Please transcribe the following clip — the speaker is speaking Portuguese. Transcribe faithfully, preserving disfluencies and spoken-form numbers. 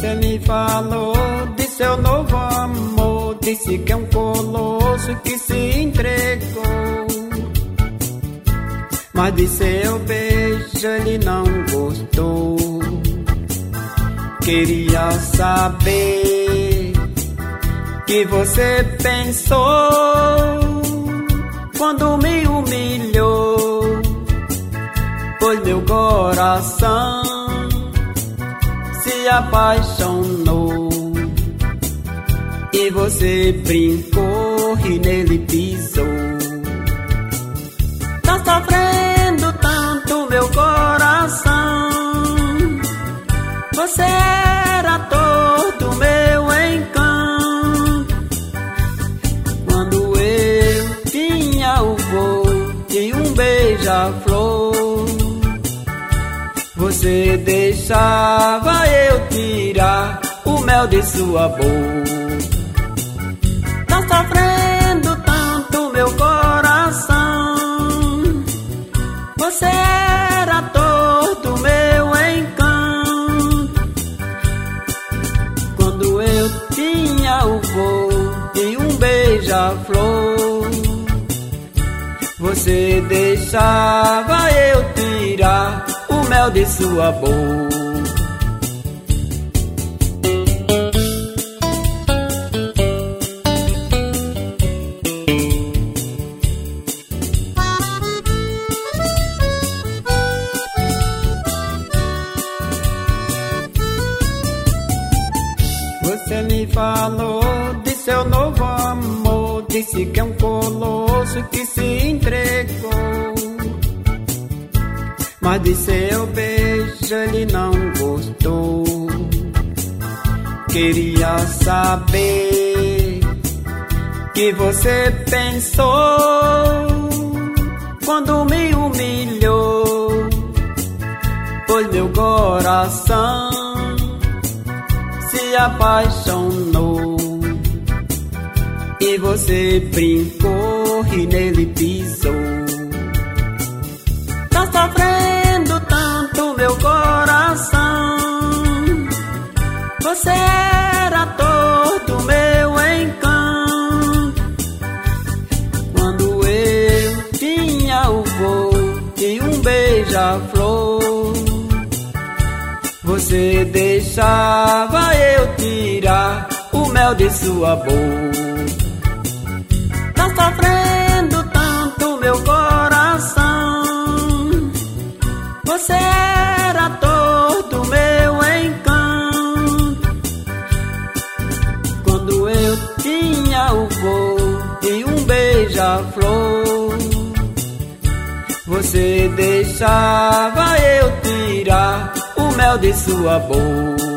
Você me falou de seu novo amor, disse que é um colosso que se entregou, mas de seu beijo ele não gostou. Queria saber que você pensou quando me humilhou, pois meu coração se apaixonou e você brincou e nele pisou. Tá sofrendo tanto meu coração, você era todo meu encanto. Quando eu tinha o voo e um beija-flor, você deixava eu tirar o mel de sua boca. Tá sofrendo tanto meu coração, você era todo meu encanto. Quando eu tinha o voo e um beija-flor, você deixava eu tirar o mel de sua boca. Você me falou de seu novo amor, disse que é um colosso que se entregou, mas de seu beijo ele não gostou. Queria saber que você pensou quando me humilhou, pois meu coração se apaixonou e você brincou e nele pisou. Tá sofrendo tanto meu coração, você era todo meu encanto. Quando eu tinha o voo e um beija-flor, você deixava eu tirar o mel de sua boca. Tá sofrendo tanto meu coração, você era todo meu encanto. Quando eu tinha o voo e um beija-flor, você deixava eu tirar o mel de sua boca.